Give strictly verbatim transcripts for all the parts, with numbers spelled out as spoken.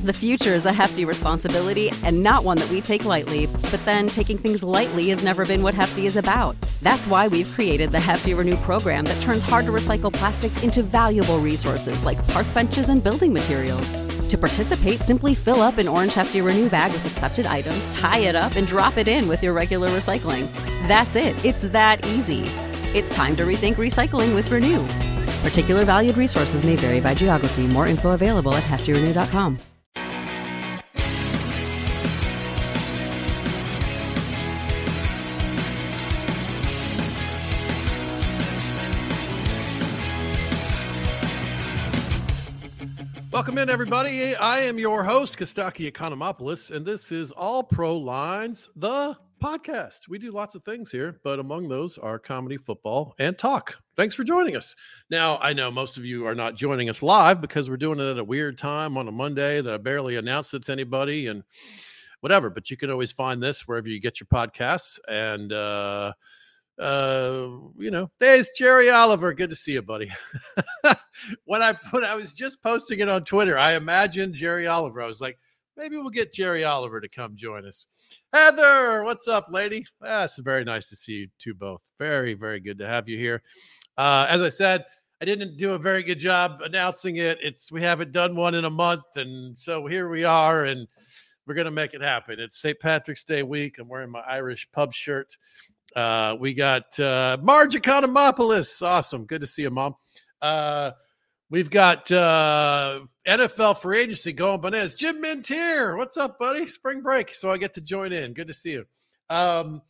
The future is a hefty responsibility and not one that we take lightly, but then taking things lightly has never been what Hefty is about. That's why we've created the Hefty Renew program that turns hard-to-recycle plastics into valuable resources like park benches and building materials. To participate, simply fill up an orange Hefty Renew bag with accepted items, tie it up, and drop it in with your regular recycling. That's it. It's that easy. It's time to rethink recycling with Renew. Particular valued resources may vary by geography. More info available at hefty renew dot com. Welcome in, everybody. I am your host, Kostaki Economopoulos, and this is All Pro Lines, the podcast. We do lots of things here, but among those are comedy, football, and talk. Thanks for joining us. Now, I know most of you are not joining us live because we're doing it at a weird time on a Monday that I barely announced it to anybody and whatever, but you can always find this wherever you get your podcasts. And, uh, uh, you know, there's Jerry Oliver. Good to see you, buddy. When I put, I was just posting it on Twitter. I imagined Jerry Oliver. I was like, maybe we'll get Jerry Oliver to come join us. Heather, what's up, lady? Ah, it's very nice to see you two both. Very, very good to have you here. Uh, as I said, I didn't do a very good job announcing it. It's we haven't done one in a month, and so here we are, and we're gonna make it happen. It's Saint Patrick's Day week. I'm wearing my Irish pub shirt. Uh, we got uh, Marge Economopoulos. Awesome, good to see you, Mom. Uh, We've got uh, N F L free agency going bananas. Jim Mintier, what's up, buddy? Spring break, so I get to join in. Good to see you. Um,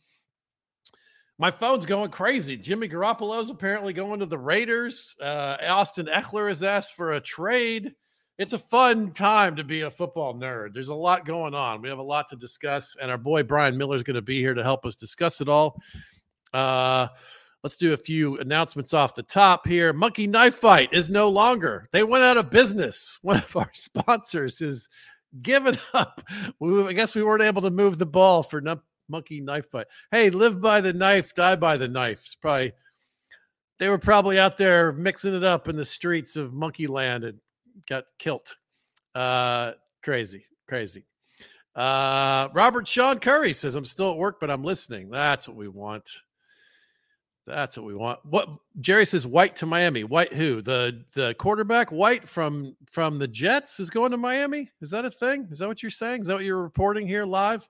my phone's going crazy. Jimmy Garoppolo's apparently going to the Raiders. Uh, Austin Eckler has asked for a trade. It's a fun time to be a football nerd. There's a lot going on. We have a lot to discuss, and our boy Brian Miller is going to be here to help us discuss it all. Uh Let's do a few announcements off the top here. Monkey Knife Fight is no longer. They went out of business. One of our sponsors is given up. We, I guess we weren't able to move the ball for no, Monkey Knife Fight. Hey, live by the knife, die by the knife. It's probably, they were probably out there mixing it up in the streets of Monkey Land and got killed. Uh, crazy, crazy. Uh, Robert Sean Curry says, I'm still at work, but I'm listening. That's what we want. That's what we want. What Jerry says, White to Miami. White who? The the quarterback White from from the Jets is going to Miami? Is that a thing? Is that what you're saying? Is that what you're reporting here live?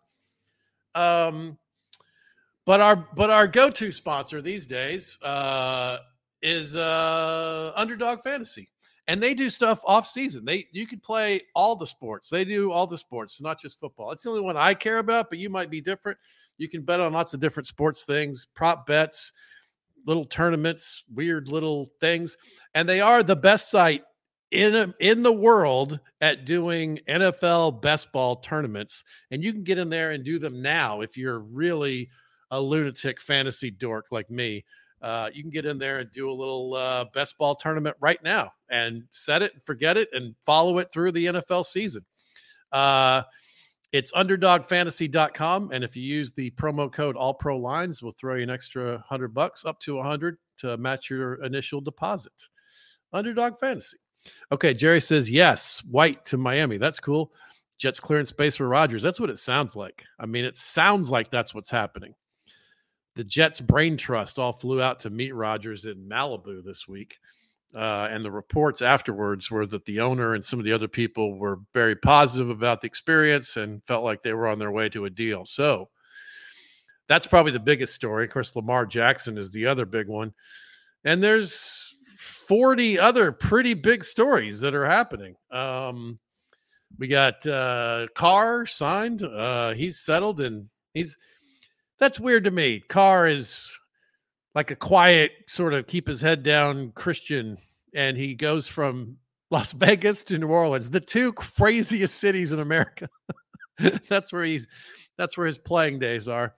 Um, but our but our go-to sponsor these days uh, is uh, Underdog Fantasy, and they do stuff off season. They you could play all the sports. They do all the sports, not just football. It's the only one I care about, but you might be different. You can bet on lots of different sports things, prop bets, little tournaments, weird little things. And they are the best site in, in the world at doing N F L best ball tournaments. And you can get in there and do them now. If you're really a lunatic fantasy dork like me, uh, you can get in there and do a little uh, best ball tournament right now and set it, forget it, and follow it through the N F L season. Uh, It's underdog fantasy dot com, and if you use the promo code All Pro Lines, we'll throw you an extra hundred bucks, up to a hundred, to match your initial deposit. Underdog Fantasy. Okay, Jerry says yes. White to Miami. That's cool. Jets clearing space for Rodgers. That's what it sounds like. I mean, it sounds like that's what's happening. The Jets brain trust all flew out to meet Rodgers in Malibu this week. Uh, and the reports afterwards were that the owner and some of the other people were very positive about the experience and felt like they were on their way to a deal. So that's probably the biggest story. Of course, Lamar Jackson is the other big one. And there's forty other pretty big stories that are happening. Um, we got uh, Carr signed. Uh, he's settled, and he's that's weird to me. Carr is like a quiet sort of keep his head down Christian, and he goes from Las Vegas to New Orleans, the two craziest cities in America. that's where he's, that's where his playing days are.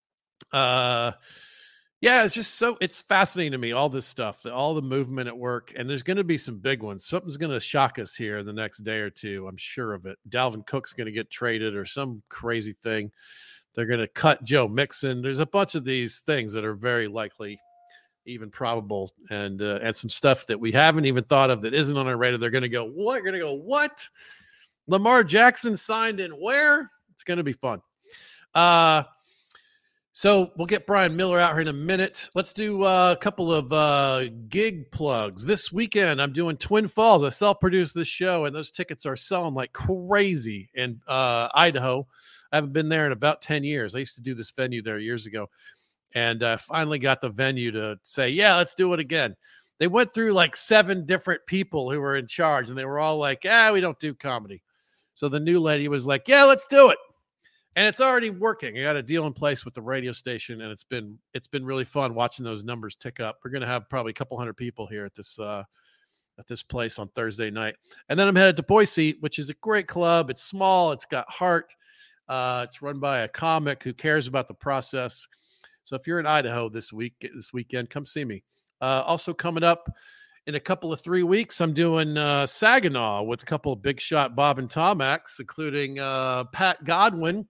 Uh, yeah, it's just so, it's fascinating to me, all this stuff, all the movement at work, and there's going to be some big ones. Something's going to shock us here the next day or two. I'm sure of it. Dalvin Cook's going to get traded or some crazy thing. They're going to cut Joe Mixon. There's a bunch of these things that are very likely, even probable, and uh, and some stuff that we haven't even thought of that isn't on our radar. They're going to go, what? You're going to go, what? Lamar Jackson signed in where? It's going to be fun. Uh, so we'll get Brian Miller out here in a minute. Let's do uh, a couple of uh, gig plugs. This weekend, I'm doing Twin Falls. I self-produce this show, and those tickets are selling like crazy in uh, Idaho. I haven't been there in about ten years. I used to do this venue there years ago, and I uh, finally got the venue to say, yeah, let's do it again. They went through like seven different people who were in charge, and they were all like, ah, we don't do comedy. So the new lady was like, yeah, let's do it. And it's already working. I got a deal in place with the radio station, and it's been it's been really fun watching those numbers tick up. We're going to have probably a couple hundred people here at this uh, at this place on Thursday night. And then I'm headed to Boise, which is a great club. It's small. It's got heart. Uh, it's run by a comic who cares about the process. So if you're in Idaho this week, this weekend, come see me. Uh, also coming up in a couple of three weeks, I'm doing uh, Saginaw with a couple of big shot Bob and Tom acts, including uh, Pat Godwin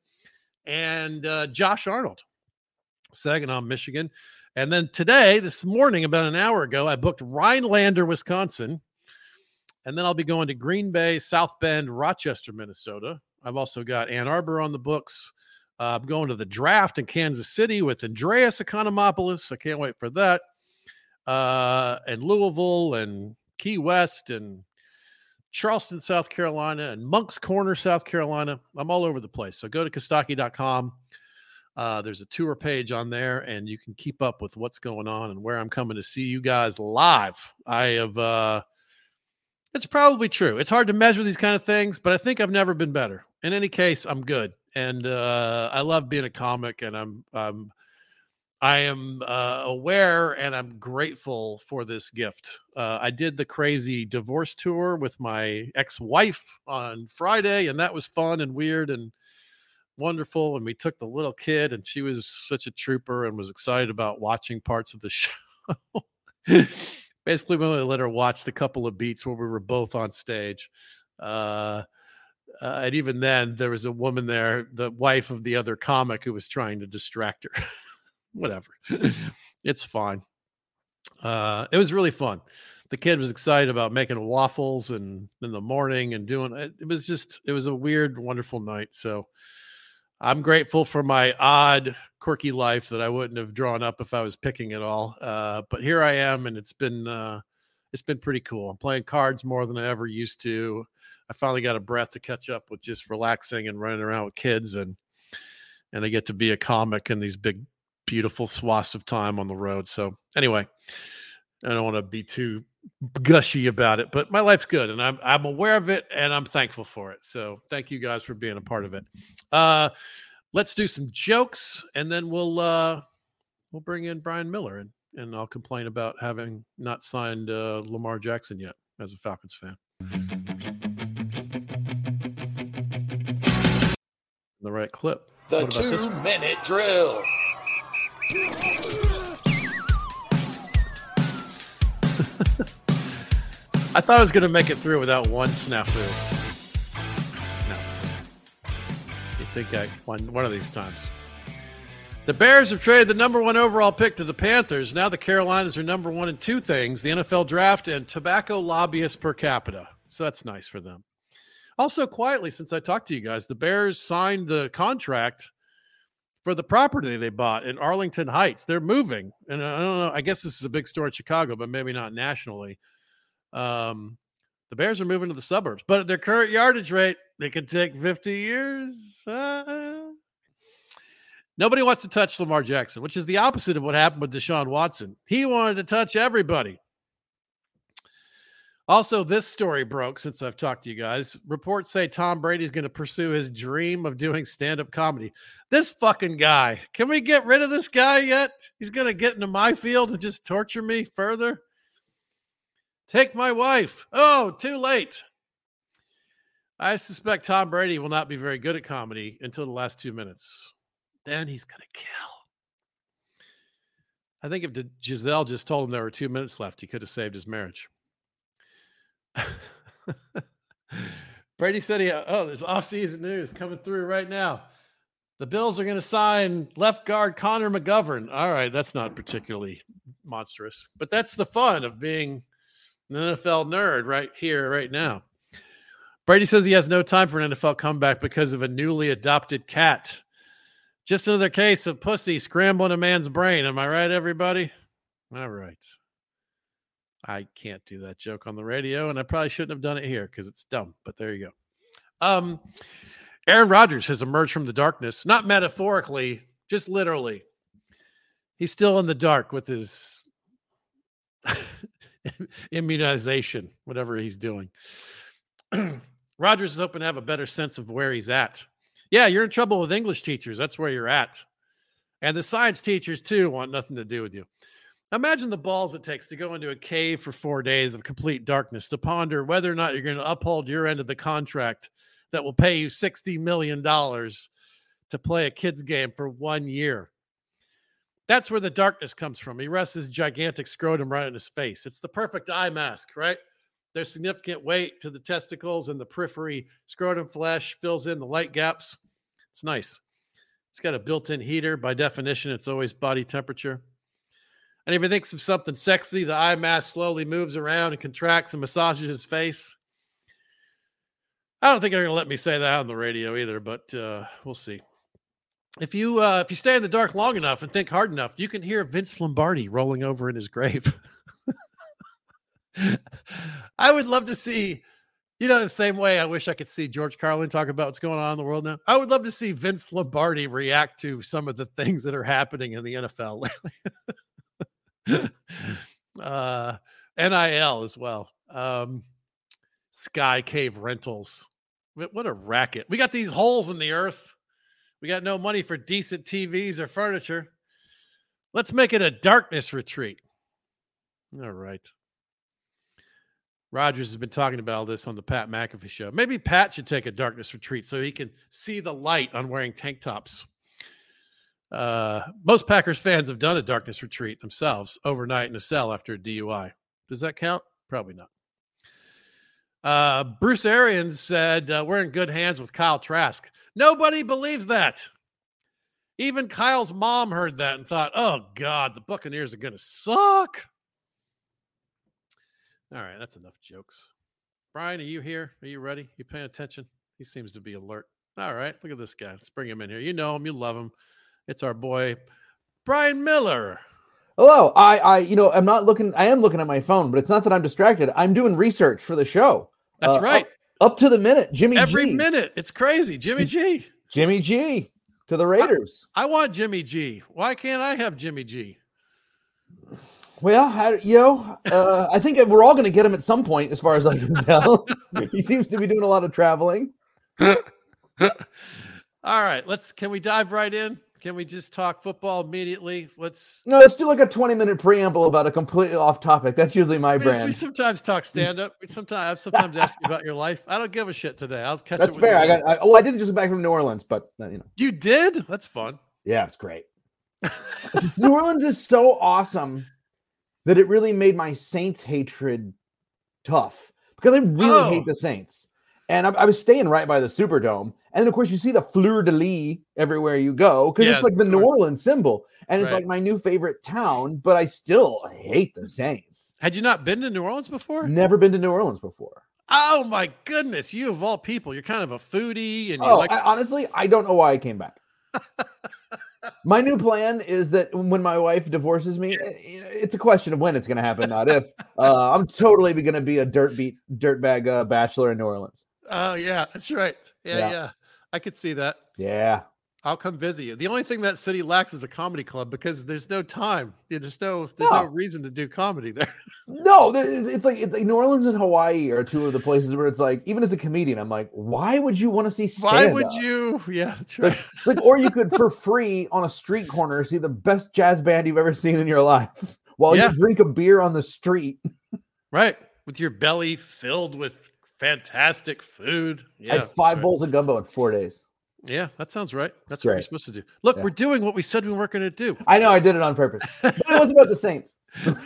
and uh, Josh Arnold, Saginaw, Michigan. And then today, this morning, about an hour ago, I booked Rhinelander, Wisconsin. And then I'll be going to Green Bay, South Bend, Rochester, Minnesota. I've also got Ann Arbor on the books. Uh, I'm going to the draft in Kansas City with Andreas Economopoulos. I can't wait for that. Uh, and Louisville and Key West and Charleston, South Carolina, and Moncks Corner, South Carolina. I'm all over the place. So go to Kostaki dot com. Uh, there's a tour page on there, and you can keep up with what's going on and where I'm coming to see you guys live. I have, uh, it's probably true. It's hard to measure these kind of things, but I think I've never been better. In any case, I'm good. And uh, I love being a comic, and I'm, I'm I am uh, aware and I'm grateful for this gift. Uh, I did the crazy divorce tour with my ex-wife on Friday, and that was fun and weird and wonderful. And we took the little kid, and she was such a trooper and was excited about watching parts of the show. Basically, we only let her watch the couple of beats where we were both on stage. Uh, uh, and even then, there was a woman there, the wife of the other comic, who was trying to distract her. Whatever. It's fine. Uh, it was really fun. The kid was excited about making waffles and in the morning and doing it. It was just, it was a weird, wonderful night. So I'm grateful for my odd, quirky life that I wouldn't have drawn up if I was picking it all. Uh, but here I am, and it's been, uh, it's been pretty cool. I'm playing cards more than I ever used to. I finally got a breath to catch up with just relaxing and running around with kids, and, and I get to be a comic in these big, beautiful swaths of time on the road. So anyway, I don't want to be too gushy about it, but my life's good, and I'm I'm aware of it, and I'm thankful for it. So thank you guys for being a part of it. Uh, let's do some jokes, and then we'll uh, we'll bring in Brian Miller, and and I'll complain about having not signed uh, Lamar Jackson yet as a Falcons fan. The right clip. The two-minute drill. I thought I was going to make it through without one snafu. No. You think I won one of these times. The Bears have traded the number one overall pick to the Panthers. Now the Carolinas are number one in two things, the N F L draft and tobacco lobbyists per capita. So that's nice for them. Also, quietly, since I talked to you guys, the Bears signed the contract for the property they bought in Arlington Heights. They're moving. And I don't know, I guess this is a big story in Chicago, but maybe not nationally. Um, the Bears are moving to the suburbs, but at their current yardage rate, they could take fifty years. Uh, nobody wants to touch Lamar Jackson, which is the opposite of what happened with Deshaun Watson. He wanted to touch everybody. Also, this story broke since I've talked to you guys. Reports say Tom Brady's going to pursue his dream of doing stand-up comedy. This fucking guy. Can we get rid of this guy yet? He's going to get into my field and just torture me further. Take my wife. Oh, too late. I suspect Tom Brady will not be very good at comedy until the last two minutes. Then he's going to kill. I think if Giselle just told him there were two minutes left, he could have saved his marriage. Brady said, he, oh, there's off-season news coming through right now. The Bills are going to sign left guard Connor McGovern. All right, that's not particularly monstrous, but that's the fun of being an N F L nerd right here, right now. Brady says he has no time for an N F L comeback because of a newly adopted cat. Just another case of pussy scrambling a man's brain. Am I right, everybody? All right. I can't do that joke on the radio, and I probably shouldn't have done it here because it's dumb, but there you go. Um, Aaron Rodgers has emerged from the darkness, not metaphorically, just literally. He's still in the dark with his immunization, whatever he's doing. Rodgers is hoping to have a better sense of where he's at. Yeah, you're in trouble with English teachers. That's where you're at. And the science teachers, too, want nothing to do with you. Imagine the balls it takes to go into a cave for four days of complete darkness to ponder whether or not you're going to uphold your end of the contract that will pay you sixty million dollars to play a kid's game for one year. That's where the darkness comes from. He rests his gigantic scrotum right in his face. It's the perfect eye mask, right? There's significant weight to the testicles, and the periphery scrotum flesh fills in the light gaps. It's nice. It's got a built-in heater. By definition, it's always body temperature. And if he thinks of something sexy, the eye mask slowly moves around and contracts and massages his face. I don't think they're going to let me say that on the radio either, but uh, we'll see. If you uh, if you stay in the dark long enough and think hard enough, you can hear Vince Lombardi rolling over in his grave. I would love to see, you know, the same way I wish I could see George Carlin talk about what's going on in the world now. I would love to see Vince Lombardi react to some of the things that are happening in the N F L lately. uh, N I L as well. Um, Sky Cave Rentals. What a racket. We got these holes in the earth. We got no money for decent T Vs or furniture. Let's make it a darkness retreat. All right. Rodgers has been talking about all this on the Pat McAfee show. Maybe Pat should take a darkness retreat so he can see the light on wearing tank tops. Uh, most Packers fans have done a darkness retreat themselves overnight in a cell after a D U I. Does that count? Probably not. Uh, Bruce Arians said, uh, we're in good hands with Kyle Trask. Nobody believes that. Even Kyle's mom heard that and thought, oh, God, the Buccaneers are going to suck. All right, that's enough jokes. Brian, are you here? Are you ready? You paying attention? He seems to be alert. All right, look at this guy. Let's bring him in here. You know him. You love him. It's our boy, Brian Miller. Hello. I, I, you know, I'm not looking. I am looking at my phone, but it's not that I'm distracted. I'm doing research for the show. That's uh, right. Up, up to the minute. Jimmy Every G. Every minute. It's crazy. Jimmy G. Jimmy G to the Raiders. I, I want Jimmy G. Why can't I have Jimmy G? Well, I, you know, uh, I think we're all going to get him at some point, as far as I can tell. He seems to be doing a lot of traveling. All right, let's. Can we dive right in? Can we just talk football immediately? Let's. No, let's do like a twenty minute preamble about a completely off topic. That's usually my we, brand. We sometimes talk stand up. We sometimes I've sometimes asked you about your life. I don't give a shit today. I'll catch. That's it with fair. you I got. I, oh, I didn't just get back from New Orleans, but uh, you know. You did? That's fun. Yeah, it's great. New Orleans is so awesome that it really made my Saints hatred tough, because I really oh. hate the Saints. And I, I was staying right by the Superdome. And then, of course, you see the fleur-de-lis everywhere you go, because yeah, it's like the New Orleans symbol. And it's right. like my new favorite town, but I still hate the Saints. Had you not been to New Orleans before? Never been to New Orleans before. Oh, my goodness. You, of all people, you're kind of a foodie. And you oh, like. I, honestly, I don't know why I came back. My new plan is that when my wife divorces me, it's a question of when it's going to happen, not if. Uh, I'm totally going to be a dirt beat, dirtbag uh, bachelor in New Orleans. Oh, yeah, that's right. Yeah, yeah, Yeah. I could see that. Yeah. I'll come visit you. The only thing that city lacks is a comedy club, because there's no time. There's no there's no, No. reason to do comedy there. No, there- it's like, it's like New Orleans and Hawaii are two of the places where it's like, even as a comedian, I'm like, why would you want to see stand-up? Why would you? Yeah, that's right. Like, it's like, or you could, for free on a street corner, see the best jazz band you've ever seen in your life while Yeah. you drink a beer on the street. Right. With your belly filled with fantastic food. Yeah. I had five right. bowls of gumbo in four days. Yeah, that sounds right. That's Great. what you're supposed to do. Look, Yeah. we're doing what we said we weren't going to do. I know I did it on purpose, but it was about the Saints.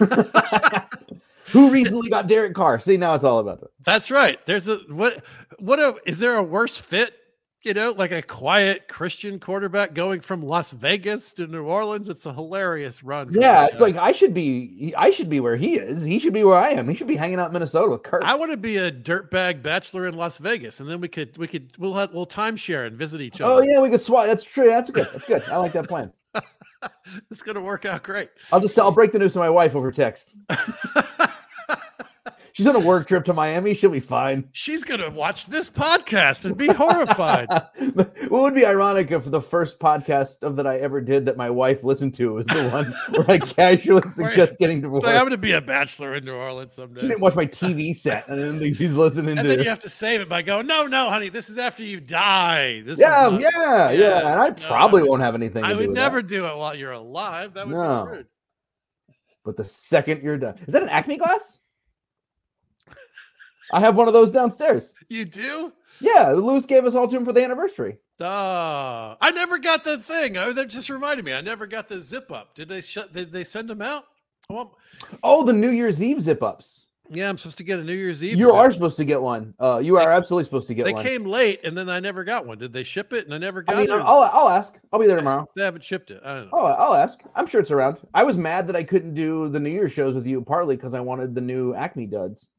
Who recently got Derek Carr? See, now it's all about it. That's right. There's a what what a is there a worse fit You know, like a quiet Christian quarterback going from Las Vegas to New Orleans. It's a hilarious run. Yeah, it's like I should be I should be where he is. He should be where I am. He should be hanging out in Minnesota with Kurt. I want to be a dirtbag bachelor in Las Vegas, and then we could we could we'll have we'll timeshare and visit each other. Oh yeah, we could swap. That's true. That's good. That's good. I like that plan. It's gonna work out great. I'll just I'll break the news to my wife over text. She's on a work trip to Miami. She'll be fine. She's going to watch this podcast and be horrified. What would be ironic if the first podcast of that I ever did that my wife listened to was the one where I casually suggest getting divorced. Like, I'm going to be a bachelor in New Orleans someday. She didn't watch my T V set, and then she's listening and to. then you have to save it by going, no, no, honey, this is after you die. This yeah, is not, yeah, yes, yeah. And I no, probably I would, won't have anything to I do would with never that. do it while you're alive. That would No. be rude. But the second you're done, is that an Acme glass? I have one of those downstairs. You do? Yeah, Lewis gave us all to him for the anniversary. Oh, I never got the thing. Oh, that just reminded me. I never got the zip up. Did they shut? Did they send them out? Well, Oh, the New Year's Eve zip ups. yeah, I'm supposed to get a New Year's Eve. You zip. are supposed to get one. Uh, you are absolutely supposed to get They one. came late, and then I never got one. Did they ship it? And I never got I mean, it. I'll, I'll ask. I'll be there tomorrow. They haven't shipped it. I don't know. Oh, I'll ask. I'm sure it's around. I was mad that I couldn't do the New Year's shows with you, partly because I wanted the new Acme duds.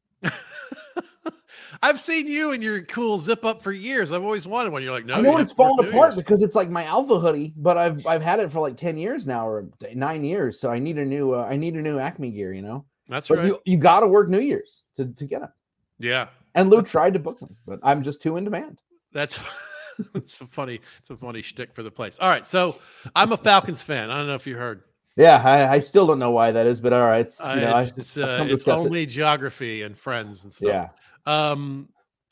I've seen you and your cool zip up for years. I've always wanted one. You're like, no, I know you it's have to work falling New apart Year's. because it's like my Alpha hoodie, but I've I've had it for like ten years now or nine years. So I need a new uh, I need a new Acme gear, you know. That's But right. you, you got to work New Year's to, to get it. Yeah, And Lou tried to book me, but I'm just too in demand. that's it's a funny, it's a funny shtick for the place. All right, so I'm a Falcons fan. I don't know if you heard. Yeah, I, I still don't know why that is, but all right. It's, you Uh, know, it's I- it's, I've uh, come to it's accept it. only geography and friends and stuff. Yeah. Um,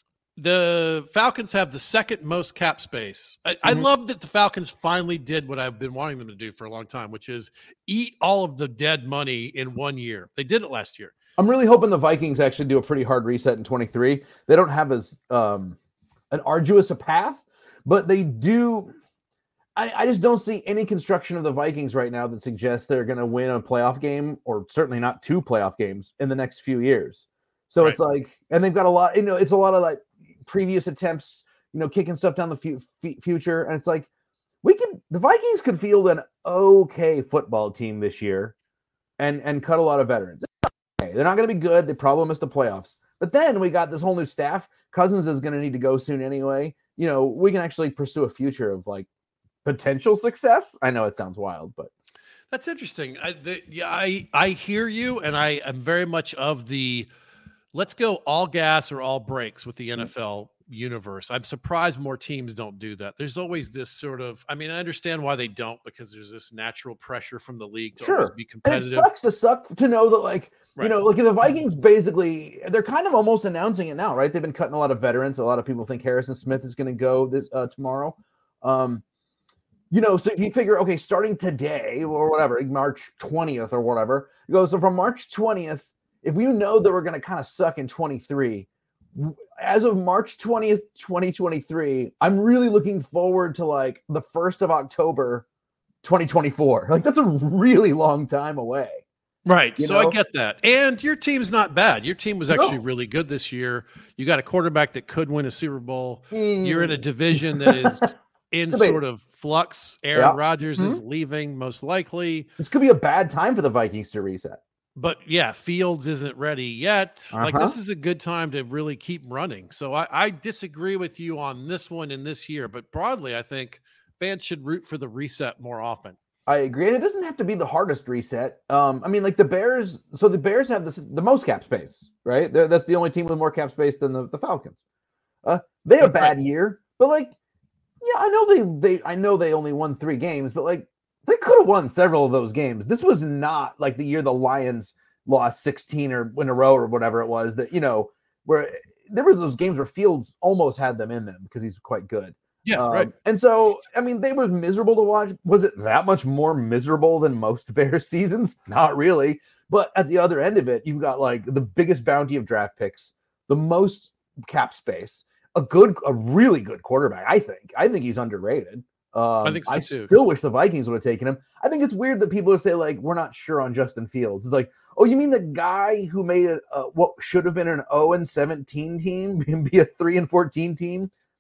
the Falcons have the second most cap space. I, I Mhm. love that the Falcons finally did what I've been wanting them to do for a long time, which is eat all of the dead money in one year. They did it last year. I'm really hoping the Vikings actually do a pretty hard reset in twenty-three. They don't have as um, an arduous a path, but they do. I, I just don't see any construction of the Vikings right now that suggests they're going to win a playoff game, or certainly not two playoff games in the next few years. So Right. it's like, and they've got a lot, you know, it's a lot of like previous attempts, you know, kicking stuff down the fu- f- future. And it's like, we could, the Vikings could field an okay football team this year and, and cut a lot of veterans. Okay, they're not going to be good. They probably missed the playoffs. But then we got this whole new staff. Cousins is going to need to go soon anyway. You know, we can actually pursue a future of like potential success. I know it sounds wild, but That's interesting. I, the, yeah, I I hear you, and I am very much of the let's go all gas or all brakes with the N F L universe. I'm surprised more teams don't do that. There's always this sort of, I mean, I understand why they don't, because there's this natural pressure from the league to always sure. be And it competitive. sucks to suck to know that, like, Right. you know, like the Vikings basically, they're kind of almost announcing it now, right? They've been cutting a lot of veterans. A lot of people think Harrison Smith is going to go this uh, tomorrow. Um, you know, so if you figure, okay, starting today or whatever, March twentieth or whatever, you go, so from March twentieth, if we know that we're going to kind of suck in twenty-three, as of March twentieth, twenty twenty-three, I'm really looking forward to like the first of October, twenty twenty-four. Like that's a really long time away. Right. You So I know? get that. And your team's not bad. Your team was actually No. really good this year. You got a quarterback that could win a Super Bowl. Mm. You're in a division that is in Debated. sort of flux. Aaron Yeah. Rodgers is leaving, most likely. This could be a bad time for the Vikings to reset. But yeah, Fields isn't ready yet. Like Uh-huh. this is a good time to really keep running. So I, I disagree with you on this one in this year. But broadly, I think fans should root for the reset more often. I agree. And it doesn't have to be the hardest reset. Um, I mean, like the Bears, so the Bears have this, the most cap space, right? They're, that's the only team with more cap space than the, the Falcons. Uh, they had a bad year, but like, yeah, I know they, they, I know they only won three games, but like they could have won several of those games. This was not like the year the Lions lost sixteen or in a row or whatever it was that, you know, where there was those games where Fields almost had them in them because he's quite good. Yeah, Um, right. And so, I mean, they were miserable to watch. Was it that much more miserable than most Bears seasons? Not really. But at the other end of it, you've got like the biggest bounty of draft picks, the most cap space, a good, a really good quarterback. I think. I think he's underrated. Um, I think so, I too. still wish the Vikings would have taken him. I think it's weird that people would say like, we're not sure on Justin Fields. It's like, oh, you mean the guy who made a, uh, what should have been an oh and seventeen team be a three and fourteen team that was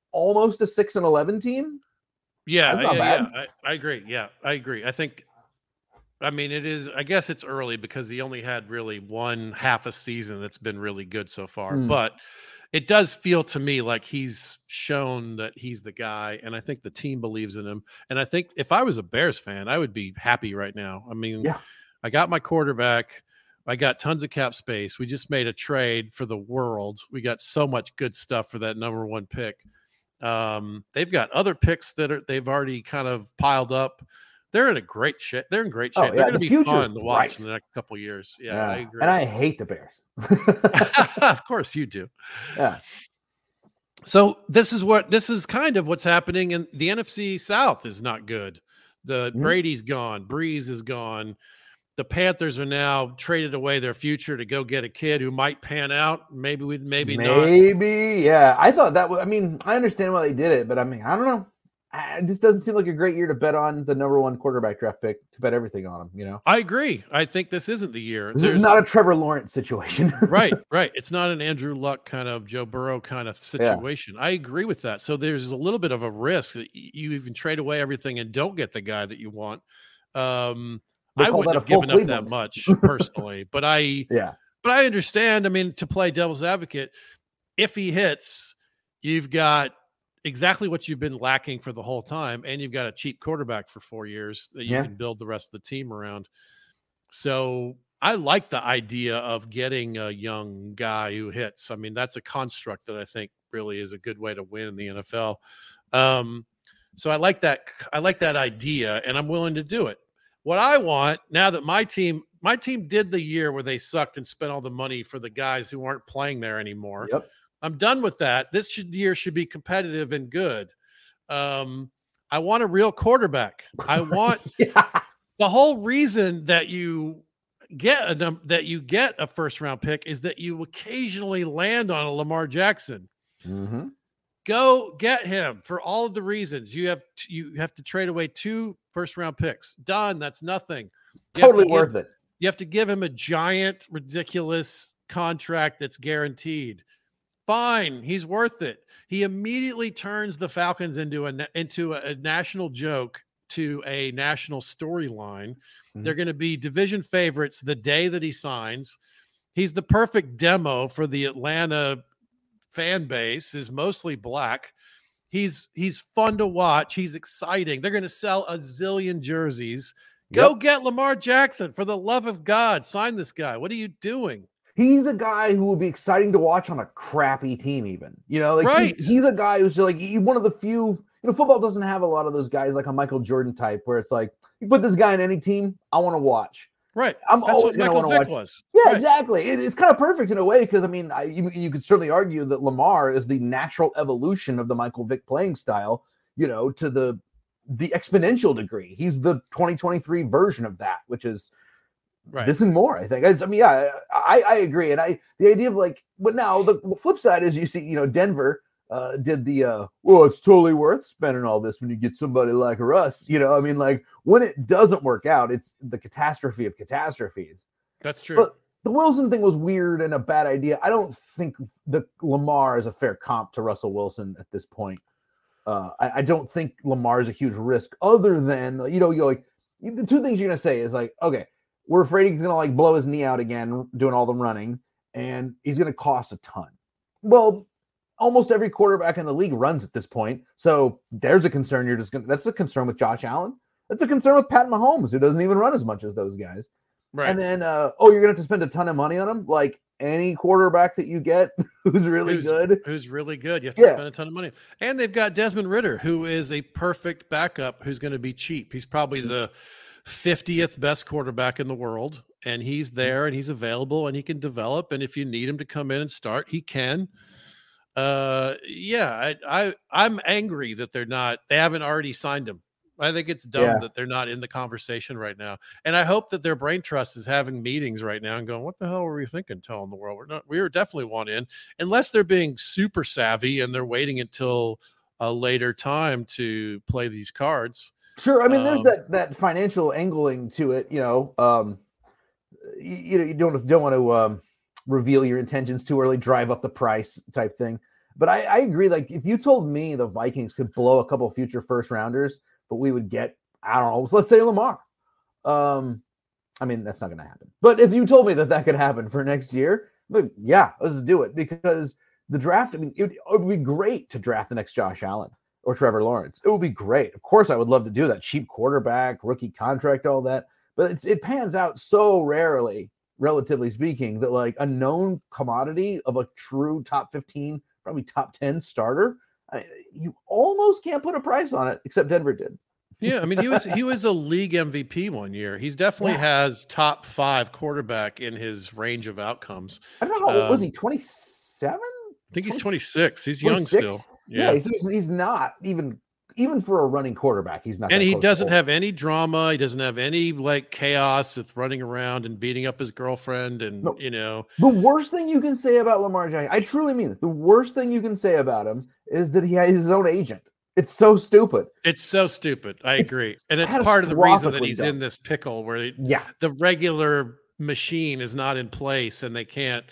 almost a six and eleven team. Yeah, That's not yeah, bad. yeah. I, I agree. Yeah, I agree. I think, I mean, it is, I guess it's early because he only had really one half a season that's been really good so far. Mm. But it does feel to me like he's shown that he's the guy. And I think the team believes in him. And I think if I was a Bears fan, I would be happy right now. I mean, Yeah. I got my quarterback. I got tons of cap space. We just made a trade for the world. We got so much good stuff for that number one pick. Um, they've got other picks that are they've already kind of piled up. They're in a great shape. They're in great shape. Oh, yeah, They're going to the be future, fun to watch right. in the next couple of years. Yeah, Yeah. I agree. And I hate the Bears. Of course you do. Yeah. So this is what this is kind of what's happening in the N F C South is not good. The Mhm. Brady's gone, Breeze is gone. The Panthers are now traded away their future to go get a kid who might pan out. Maybe we, maybe, not. Maybe, yeah. I thought that was, I mean, I understand why they did it, but I mean, I don't know. I, this doesn't seem like a great year to bet on the number one quarterback draft pick, to bet everything on him, you know? I agree. I think this isn't the year. This There's- is not a Trevor Lawrence situation. right, right. It's not an Andrew Luck kind of Joe Burrow kind of situation. I agree with that. So there's a little bit of a risk that y- you even trade away everything and don't get the guy that you want. Um, They I call wouldn't that a have full given up that Cleveland. much personally, but I, Yeah. but I understand. I mean, to play devil's advocate, if he hits, you've got exactly what you've been lacking for the whole time, and you've got a cheap quarterback for four years that you Yeah. can build the rest of the team around. So I like the idea of getting a young guy who hits. I mean, that's a construct that I think really is a good way to win in the N F L. Um, so I like that. I like that idea, and I'm willing to do it. What I want now that my team, my team did the year where they sucked and spent all the money for the guys who aren't playing there anymore. Yep. I'm done with that. This should, year should be competitive and good. Um, I want a real quarterback. I want Yeah. the whole reason that you get a num- that you get a first round pick is that you occasionally land on a Lamar Jackson. Mm-hmm. Go get him for all of the reasons. You have t- you have to trade away two first round picks. Done. That's nothing. You have to Totally give- worth it. You have to give him a giant, ridiculous contract that's guaranteed. Fine, he's worth it. He immediately turns the Falcons into a na- into a, a national joke to a national storyline. Mhm. They're going to be division favorites the day that he signs. He's the perfect demo for the Atlanta fan base. Is mostly black. He's he's fun to watch. He's exciting. They're going to sell a zillion jerseys. Go Yep. get Lamar Jackson, for the love of God. Sign this guy. What are you doing? He's a guy who will be exciting to watch on a crappy team, even. You know, like Right. he's, he's a guy who's like he, one of the few. You know, football doesn't have a lot of those guys like a Michael Jordan type, where it's like you put this guy in any team, I want to watch. Right. I'm That's always what going to Michael want to Vick watch. was. Yeah, Right. exactly. It, it's kind of perfect in a way because I mean, I, you you could certainly argue that Lamar is the natural evolution of the Michael Vick playing style. You know, to the the exponential degree. He's the twenty twenty-three version of that, which is Right. this and more. I think. I, I mean, yeah, I, I agree, and I the idea of like, but now the, the flip side is you see, you know, Denver uh, did the uh, well, it's totally worth spending all this when you get somebody like Russ. You know, I mean, like when it doesn't work out, it's the catastrophe of catastrophes. That's true. But the Wilson thing was weird and a bad idea. I don't think the Lamar is a fair comp to Russell Wilson at this point. Uh, I, I don't think Lamar is a huge risk, other than you know, you're like the two things you're gonna say is like, okay, we're afraid he's gonna like blow his knee out again doing all the running, and he's gonna cost a ton. Well, almost every quarterback in the league runs at this point, so there's a concern. You're just gonna that's a concern with Josh Allen. That's a concern with Pat Mahomes, who doesn't even run as much as those guys. right. And then, uh, oh, you're gonna have to spend a ton of money on him. Like any quarterback that you get who's really who's, good. Who's really good. You have to Yeah. spend a ton of money. And they've got Desmond Ridder, who is a perfect backup who's going to be cheap. He's probably the fiftieth best quarterback in the world. And he's there and he's available and he can develop. And if you need him to come in and start, he can. Uh, yeah, I, I, I'm angry that they're not, they haven't already signed him. I think it's dumb Yeah. that they're not in the conversation right now. And I hope that their brain trust is having meetings right now and going, what the hell were we thinking telling the world? We're not, we were definitely want in, unless they're being super savvy and they're waiting until a later time to play these cards. Sure. I mean, there's Um, that that financial angling to it. You know, um, you, you know, you don't don't want to um, reveal your intentions too early, drive up the price type thing. But I, I agree. Like, if you told me the Vikings could blow a couple future first rounders, but we would get, I don't know, let's say Lamar. Um, I mean, that's not going to happen. But if you told me that that could happen for next year, but yeah, let's do it. Because the draft, I mean, it would, it would be great to draft the next Josh Allen or Trevor Lawrence. It would be great. Of course, I would love to do that. Cheap quarterback, rookie contract, all that. But it's, it pans out so rarely, relatively speaking, that like a known commodity of a true top fifteen, probably top ten starter, I, you almost can't put a price on it, except Denver did. Yeah, I mean, he was he was a league M V P one year. He's definitely yeah. has top five quarterback in his range of outcomes. I don't know how old um, was he? twenty-seven? I think he's twenty-six. He's twenty-six? Young still. Yeah, yeah he's, he's not even even for a running quarterback. He's not. And he doesn't have any drama. He doesn't have any like chaos with running around and beating up his girlfriend. And no. you know, the worst thing you can say about Lamar Jackson, I truly mean it. The worst thing you can say about him is that he has his own agent. It's so stupid. It's so stupid. I it's agree. And it's part of the reason that he's dumb. in this pickle where yeah. the regular machine is not in place and they can't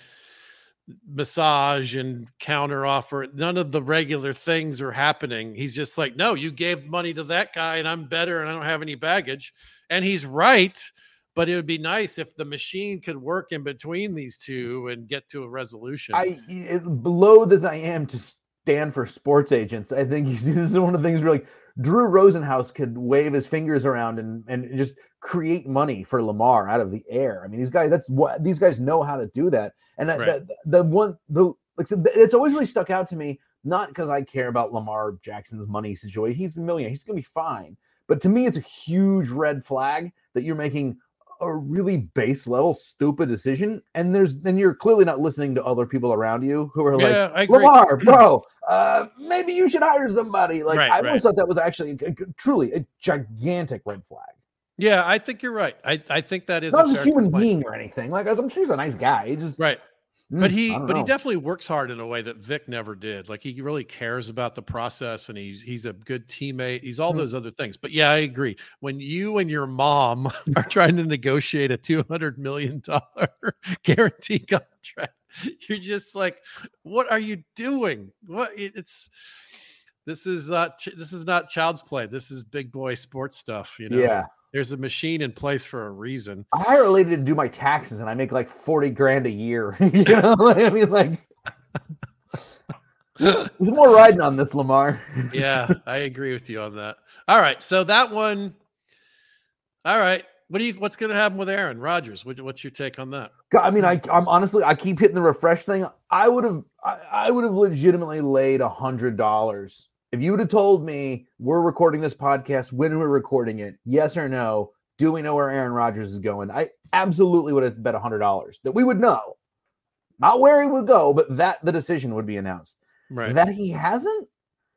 massage and counter offer. None of the regular things are happening. He's just like, no, you gave money to that guy and I'm better and I don't have any baggage. And he's right. But it would be nice if the machine could work in between these two and get to a resolution. I, it, loath as I am to stand for sports agents, I think you see, this is one of the things where like Drew Rosenhaus could wave his fingers around and, and just create money for Lamar out of the air. I mean, these guys, that's what these guys know how to do that. And that, right. that, the one, the like, it's always really stuck out to me, not because I care about Lamar Jackson's money situation. He's a millionaire. He's going to be fine. But to me, it's a huge red flag that you're making a really base level stupid decision, and there's then you're clearly not listening to other people around you who are yeah, like, Lamar, bro, uh, maybe you should hire somebody. Like right, I always right. thought that was actually a, a, truly a gigantic red flag. Yeah, I think you're right. I, I think that is not a, a human complaint. being or anything. Like I'm sure he's a nice guy. He just right. But he, but know. he definitely works hard in a way that Vic never did. Like he really cares about the process, and he's he's a good teammate. He's all mm. those other things. But yeah, I agree. When you and your mom are trying to negotiate a two hundred million dollar guarantee contract, you're just like, what are you doing? What it's this is uh this is not child's play. This is big boy sports stuff. You know. Yeah. There's a machine in place for a reason. I hire a lady to do my taxes, and I make like forty grand a year. You know, I mean, like, there's more riding on this, Lamar. Yeah, I agree with you on that. All right, so that one. All right, what do you? What's going to happen with Aaron Rodgers? What, what's your take on that? I mean, I, I'm honestly, I keep hitting the refresh thing. I would have, I, I would have legitimately laid a hundred dollars. If you would have told me we're recording this podcast, when we're recording it, yes or no, do we know where Aaron Rodgers is going? I absolutely would have bet one hundred dollars that we would know. Not where he would go, but that the decision would be announced. Right. That he hasn't?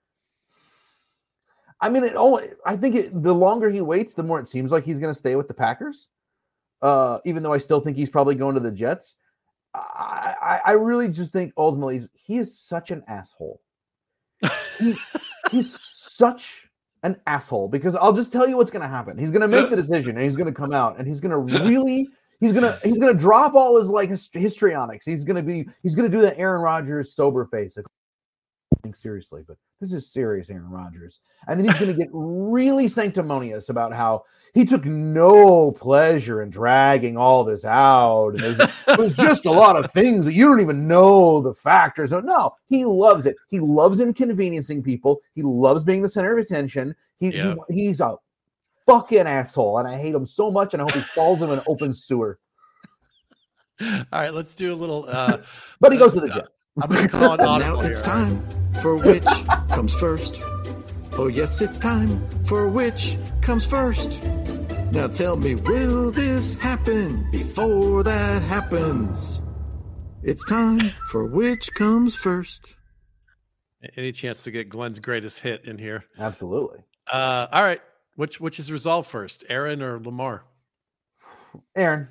I mean, it only, I think it, the longer he waits, the more it seems like he's going to stay with the Packers, uh, even though I still think he's probably going to the Jets. I, I, I really just think ultimately he's, he is such an asshole. He, he's such an asshole because I'll just tell you what's going to happen. He's going to make the decision and he's going to come out and he's going to really, he's going to, he's going to drop all his like his, histrionics. He's going to be, he's going to do that Aaron Rodgers sober face. Like, I think seriously, but this is serious Aaron Rodgers. And then he's going to get really sanctimonious about how he took no pleasure in dragging all this out. And it was, it was just a lot of things that you don't even know the factors. No, he loves it. He loves inconveniencing people. He loves being the center of attention. He, yeah. he He's a fucking asshole, and I hate him so much, and I hope he falls in an open sewer. All right, let's do a little. Uh, but he goes to the Jets. I'm going to call it audible. Now it's here, time right? for which comes first. Oh, yes, it's time for which comes first. Now tell me, will this happen before that happens? It's time for which comes first. Any chance to get Glenn's greatest hit in here? Absolutely. Uh, all right. Which which is resolved first, Aaron or Lamar? Aaron.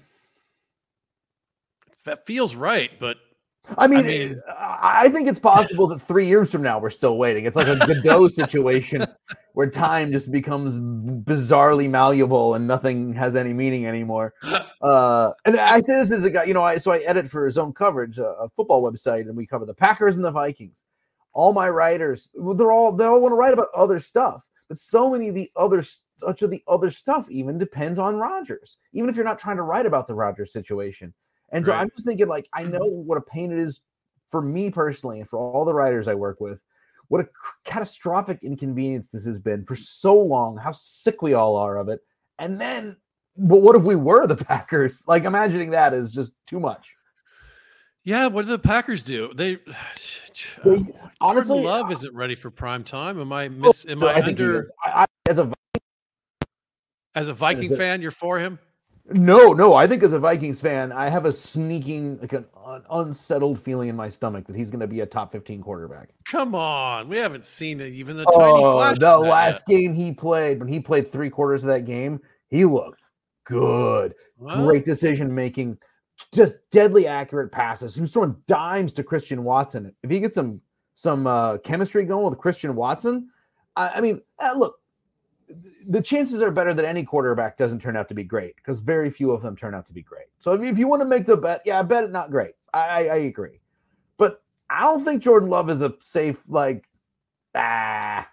That feels right, but I mean, I mean, I think it's possible that three years from now we're still waiting. It's like a Godot situation where time just becomes bizarrely malleable and nothing has any meaning anymore. Uh, and I say this as a guy, you know, I so I edit for Zone Coverage, a, a football website, and we cover the Packers and the Vikings. all my writers, they're all they all want to write about other stuff. But so many of the other such of the other stuff even depends on Rodgers, even if you're not trying to write about the Rodgers situation. And so right. I'm just thinking, like, I know what a pain it is for me personally and for all the writers I work with, what a catastrophic inconvenience this has been for so long, how sick we all are of it. And then, but what if we were the Packers? Like, imagining that is just too much. Yeah, what do the Packers do? They, they honestly, Love isn't ready for prime time. Am I miss? Am so I, I under? I, I, as a as a Viking it, fan, you're for him? No, no. I think as a Vikings fan, I have a sneaking, like an un- unsettled feeling in my stomach that he's going to be a top fifteen quarterback. Come on, we haven't seen it, even the oh, tiny flash. The last yet. game he played, when he played three quarters of that game, he looked good. What? Great decision making, just deadly accurate passes. He was throwing dimes to Christian Watson. If he gets some some uh, chemistry going with Christian Watson, I, I mean, uh, look. The chances are better that any quarterback doesn't turn out to be great because very few of them turn out to be great. So if, if you want to make the bet, yeah, I bet it not great. I, I, I agree. But I don't think Jordan Love is a safe, like, ah,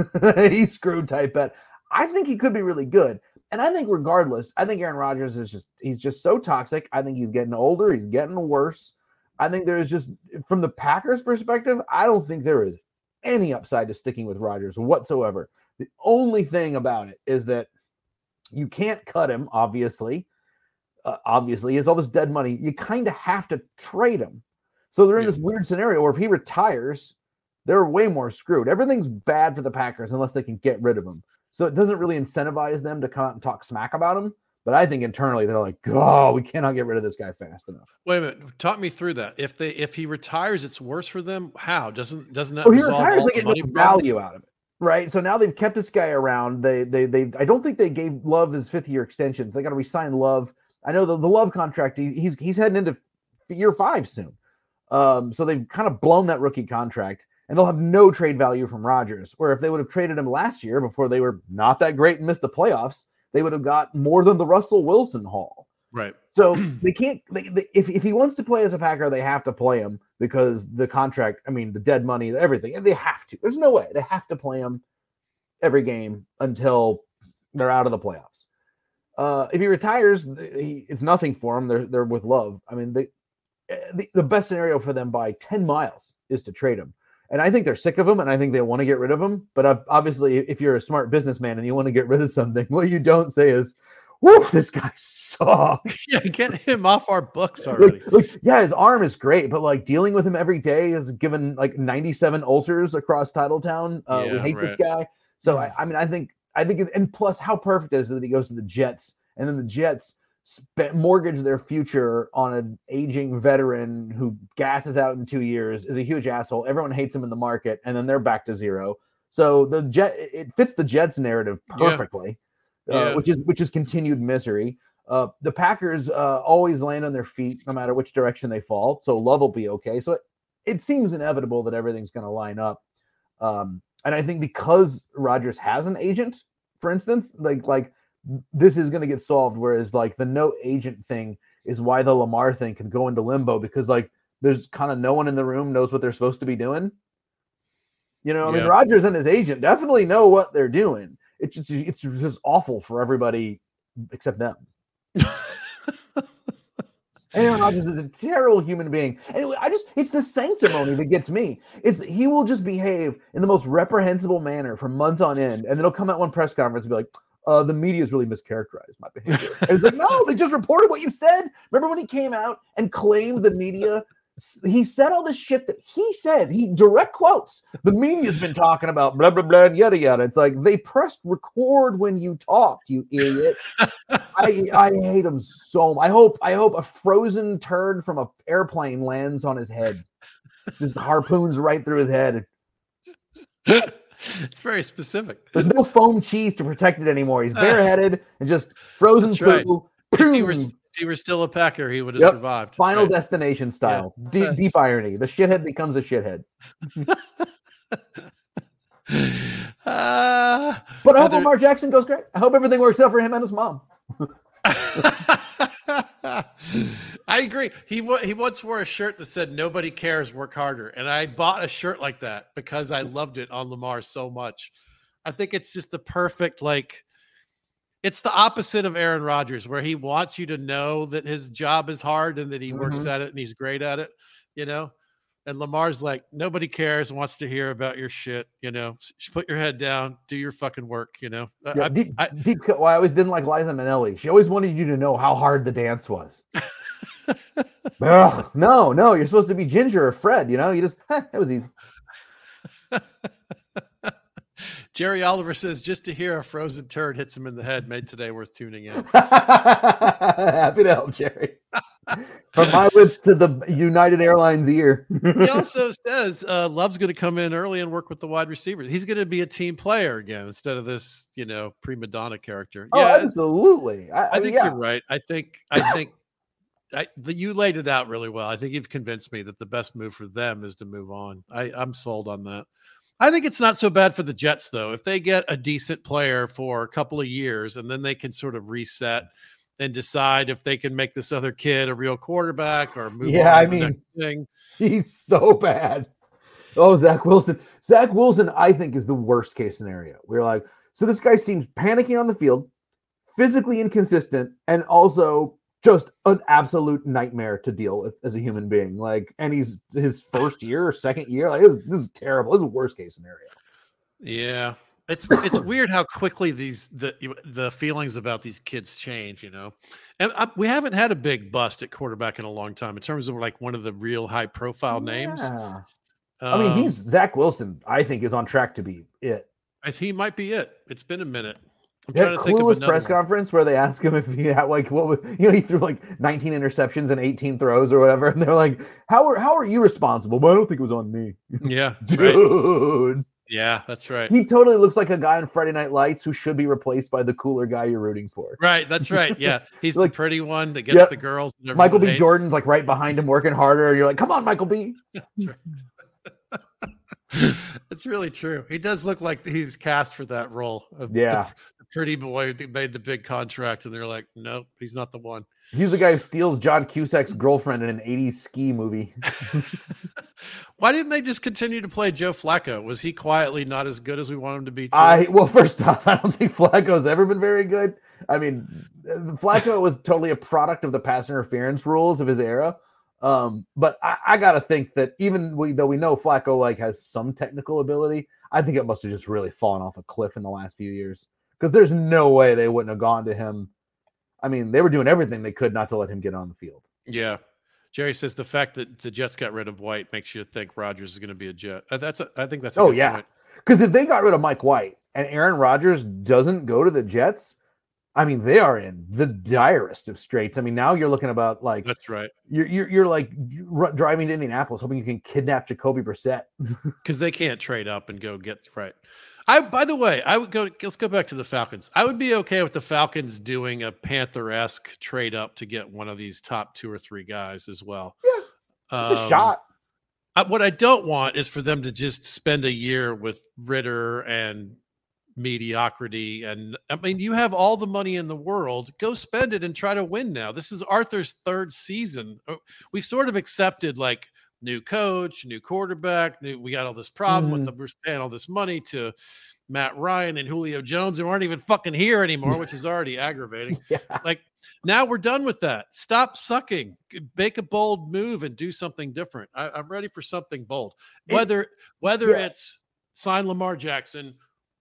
he's screwed type bet. I think he could be really good. And I think regardless, I think Aaron Rodgers is just, he's just so toxic. I think he's getting older. He's getting worse. I think there's just, from the Packers perspective, I don't think there is any upside to sticking with Rodgers whatsoever. The only thing about it is that you can't cut him, obviously. Uh, obviously, it's all this dead money. You kind of have to trade him. So they're in this weird scenario where if he retires, they're way more screwed. Everything's bad for the Packers unless they can get rid of him. So it doesn't really incentivize them to come out and talk smack about him. But I think internally they're like, oh, we cannot get rid of this guy fast enough. Wait a minute. Talk me through that. If they if he retires, it's worse for them. How? Doesn't doesn't that well, he resolve retires, all they the get money no problems? value out of it. Right. So now they've kept this guy around. They, they, they, I don't think they gave Love his fifth year extensions. They got to resign Love. I know the, the Love contract, he, he's, he's heading into year five soon. Um, so they've kind of blown that rookie contract and they'll have no trade value from Rodgers. Where if they would have traded him last year before they were not that great and missed the playoffs, they would have got more than the Russell Wilson haul. Right. So they can't, they, they, if, if he wants to play as a Packer, they have to play him because the contract, I mean, the dead money, everything, and they have to. There's no way. They have to play him every game until they're out of the playoffs. Uh, if he retires, he, it's nothing for him. They're, they're with Love. I mean, they, the, the best scenario for them by ten miles is to trade him. And I think they're sick of him, and I think they want to get rid of him. But obviously, if you're a smart businessman and you want to get rid of something, what you don't say is, whoa, this guy sucks. Yeah, get him off our books already. Like, like, yeah, his arm is great, but like dealing with him every day has given like ninety-seven ulcers across Titletown. Uh, Yeah, we hate right. this guy. So I, I mean, I think, I think, it, and plus, how perfect is it that he goes to the Jets, and then the Jets spent, mortgage their future on an aging veteran who gasses out in two years, is a huge asshole. Everyone hates him in the market, and then they're back to zero. So the Jet, it fits the Jets narrative perfectly. Yeah. Uh, Yeah. which is which is continued misery. Uh, the Packers uh, always land on their feet no matter which direction they fall. So Love will be okay. So it, it seems inevitable that everything's going to line up. Um, and I think because Rodgers has an agent, for instance, like like this is going to get solved. Whereas like the no agent thing is why the Lamar thing can go into limbo because like there's kind of no one in the room knows what they're supposed to be doing. You know, I mean, Yeah. Rodgers and his agent definitely know what they're doing. It's just, it's just awful for everybody except them. Aaron Rodgers is a terrible human being. Anyway, I just, it's the sanctimony that gets me. It's he will just behave in the most reprehensible manner for months on end. And then he'll come at one press conference and be like, uh, the media's really mischaracterized my behavior. And it's like, no, they just reported what you said. Remember when he came out and claimed the media? He said all this shit that he said. He direct quotes. The media's been talking about blah, blah, blah, yada, yada. It's like they pressed record when you talked, you idiot. I I hate him so much. I hope, I hope a frozen turd from an airplane lands on his head. Just harpoons right through his head. It's very specific. There's no foam cheese to protect it anymore. He's bareheaded and just frozen That's right. poo. If he, were, if he were still a Packer, he would have Yep. survived. Final Right. Destination style. Yeah. Deep, Yes. deep irony. The shithead becomes a shithead. Uh, But I hope Heather- Lamar Jackson goes great. I hope everything works out for him and his mom. I agree. He he once wore a shirt that said "Nobody cares, work harder," and I bought a shirt like that because I loved it on Lamar so much. I think it's just the perfect, like, it's the opposite of Aaron Rodgers, where he wants you to know that his job is hard and that he mm-hmm. works at it and he's great at it, you know. And Lamar's like, nobody cares, wants to hear about your shit, you know. Put your head down, do your fucking work, you know. Yeah, I, deep, I, deep. Well, I always didn't like Liza Minnelli. She always wanted you to know how hard the dance was. Ugh, no, no, you're supposed to be Ginger or Fred, you know. You just, eh, it was easy. Jerry Oliver says, just to hear a frozen turd hits him in the head made today worth tuning in. Happy to help, Jerry. From my lips to the United Airlines ear. He also says uh, Love's going to come in early and work with the wide receivers. He's going to be a team player again instead of this, you know, prima donna character. Oh, yeah, absolutely. I, I, I think yeah. you're right. I think, I think I, the, you laid it out really well. I think you've convinced me that the best move for them is to move on. I, I'm sold on that. I think it's not so bad for the Jets, though. If they get a decent player for a couple of years and then they can sort of reset and decide if they can make this other kid a real quarterback or move yeah, on I to the mean, next thing. He's so bad. Oh, Zach Wilson. Zach Wilson, I think, is the worst case scenario. We're like, so this guy seems panicky on the field, physically inconsistent, and also just an absolute nightmare to deal with as a human being. Like, and he's his first year or second year. Like, this, this is terrible. This is a worst case scenario. Yeah. It's it's weird how quickly these the the feelings about these kids change, you know. And I, we haven't had a big bust at quarterback in a long time in terms of like one of the real high profile yeah. names. Um, I mean, he's Zach Wilson. I think is on track to be it. I think he might be it. It's been a minute. I'm that trying to think of clueless press one. conference where they ask him if he had like what was, you know, he threw like nineteen interceptions and eighteen throws or whatever, and they're like, "How are how are you responsible?" Well, I don't think it was on me. Yeah, dude. Right. Yeah, that's right. He totally looks like a guy in Friday Night Lights who should be replaced by the cooler guy you're rooting for. Right, that's right. Yeah, he's like, the pretty one that gets yep. the girls. That Michael B. hates. Jordan's like right behind him, working harder. And you're like, "Come on, Michael B." That's right. It's really true. He does look like he was cast for that role. Of yeah, the, the pretty boy who made the big contract, and they're like, "Nope, he's not the one." He's the guy who steals John Cusack's girlfriend in an eighties ski movie. Why didn't they just continue to play Joe Flacco? Was he quietly not as good as we want him to be? Too? I well, first off, I don't think Flacco's ever been very good. I mean, Flacco was totally a product of the pass interference rules of his era. Um, but I, I gotta think that even we, though we know Flacco like has some technical ability, I think it must have just really fallen off a cliff in the last few years because there's no way they wouldn't have gone to him. I mean, they were doing everything they could not to let him get on the field. Yeah. Jerry says the fact that the Jets got rid of White makes you think Rodgers is going to be a Jet. Uh, that's a, I think that's a oh good yeah, because if they got rid of Mike White and Aaron Rodgers doesn't go to the Jets, I mean they are in the direst of straits. I mean now you're looking about like that's right. You're you're, you're like r- driving to Indianapolis hoping you can kidnap Jacoby Brissett because they can't trade up and go get right. I, by the way, I would go, let's go back to the Falcons. I would be okay with the Falcons doing a Panther-esque trade up to get one of these top two or three guys as well. Yeah, it's um, a shot. I, what I don't want is for them to just spend a year with Ritter and mediocrity. And I mean, you have all the money in the world. Go spend it and try to win now. This is Arthur's third season. We've sort of accepted like, new coach, new quarterback. New, we got all this problem mm-hmm. with the Bruce paying all this money to Matt Ryan and Julio Jones who aren't even fucking here anymore, which is already aggravating. Yeah. Like now we're done with that. Stop sucking. Make a bold move and do something different. I, I'm ready for something bold. Whether it, whether yeah. it's sign Lamar Jackson,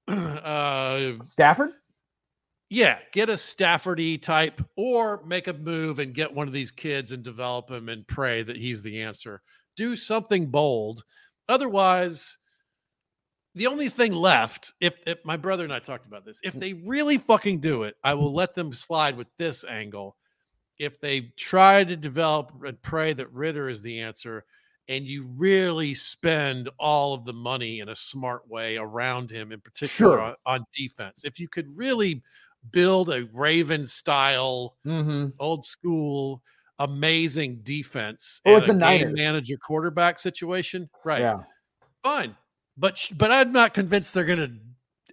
uh, Stafford. Yeah, get a Stafford-y type, or make a move and get one of these kids and develop him and pray that he's the answer. Do something bold. Otherwise, the only thing left, if, if my brother and I talked about this, if they really fucking do it, I will let them slide with this angle. If they try to develop and pray that Ritter is the answer, and you really spend all of the money in a smart way around him, in particular sure. on, on defense, if you could really build a Raven-style, mm-hmm. old school, amazing defense or and like the a Niners. game manager quarterback situation, right? Yeah, fine. But but I'm not convinced they're going to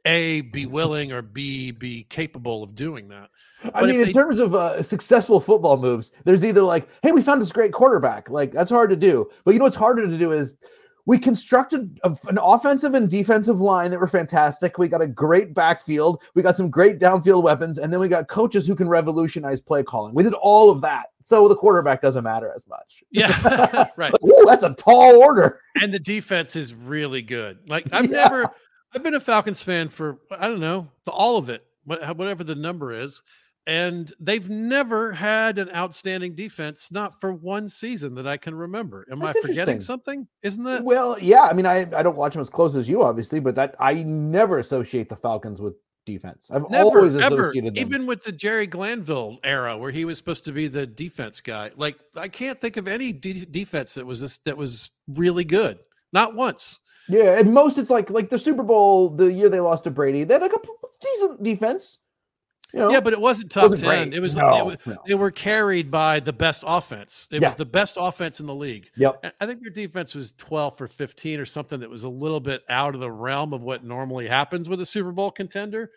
A, be willing, or B, be capable of doing that. I But mean, if in they- terms of uh, successful football moves, there's either like, hey, we found this great quarterback. Like, that's hard to do. But you know what's harder to do is we constructed a, an offensive and defensive line that were fantastic. We got a great backfield. We got some great downfield weapons. And then we got coaches who can revolutionize play calling. We did all of that. So the quarterback doesn't matter as much. Yeah, right. Ooh, that's a tall order. And the defense is really good. Like I've Yeah. never, I've been a Falcons fan for, I don't know, the, all of it, what- whatever the number is. And they've never had an outstanding defense, not for one season that I can remember. Am That's I forgetting interesting. something? Isn't that? Well, yeah. I mean, I, I don't watch them as close as you, obviously, but that I never associate the Falcons with defense. I've Never, always ever, associated them. even with the Jerry Glanville era where he was supposed to be the defense guy. Like I can't think of any de- defense that was this, that was really good. Not once. Yeah, at most it's like like the Super Bowl, the year they lost to Brady, they had like a p- decent defense. You know? Yeah, but it wasn't top Wasn't ten. great. It was, No, it was no. they were carried by the best offense. It Yeah. was the best offense in the league. Yep. And I think their defense was twelve for fifteen or something that was a little bit out of the realm of what normally happens with a Super Bowl contender.